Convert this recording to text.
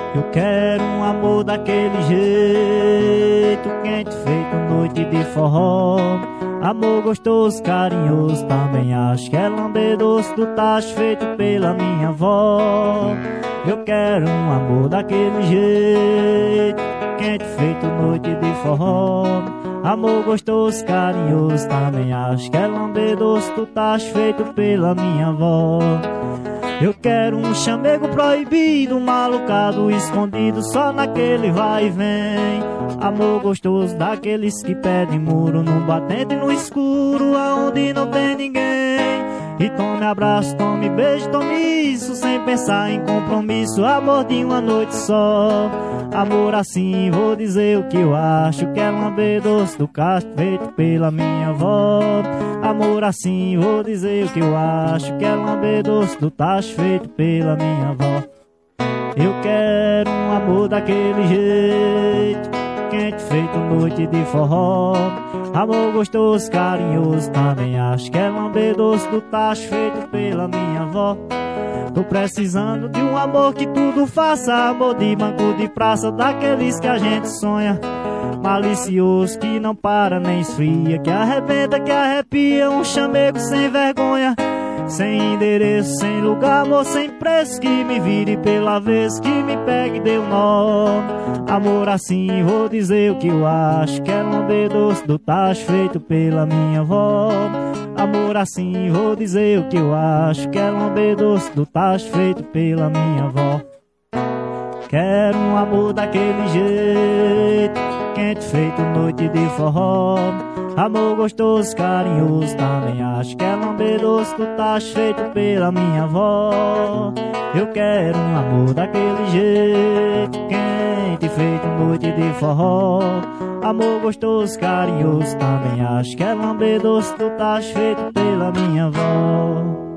Eu quero um amor daquele jeito, quente feito noite de forró. Amor gostoso, carinhoso, também acho que é lamber doce do tacho feito pela minha avó. Eu quero um amor daquele jeito, quente feito noite de forró. Amor gostoso, carinhoso, também acho que é lamber doce do tacho feito pela minha avó. Eu quero um chamego proibido, malucado, escondido, só naquele vai e vem. Amor gostoso daqueles que pedem muro, num batente no escuro, aonde não tem ninguém. E tome abraço, tome beijo, tome isso, sem pensar em compromisso. Amor de uma noite só. Amor assim, vou dizer o que eu acho, que é lamber doce do cacho feito pela minha avó. Amor assim, vou dizer o que eu acho, que é lamber doce do tacho feito pela minha avó. Eu quero um amor daquele jeito, quente feito noite de forró. Amor gostoso, carinhoso, também acho que é lamber doce do tacho feito pela minha avó. Tô precisando de um amor que tudo faça, amor de banco de praça, daqueles que a gente sonha. Malicioso que não para nem esfria, que arrebenta, que arrepia, um chamego sem vergonha. Sem endereço, sem lugar, amor sem preço, que me vire pela vez, que me pegue e dê um nó. Amor assim, vou dizer o que eu acho, que é lamber doce do tacho feito pela minha avó. Amor assim, vou dizer o que eu acho, que é lamber doce do tacho feito pela minha avó. Quero um amor daquele jeito, quente feito noite de forró. Amor gostoso, carinhoso, também acho que é lamber doce do tacho feito pela minha avó. Eu quero um amor daquele jeito, quente feito noite de forró. Amor gostoso, carinhoso, também acho que é lamber doce do tacho feito pela minha avó.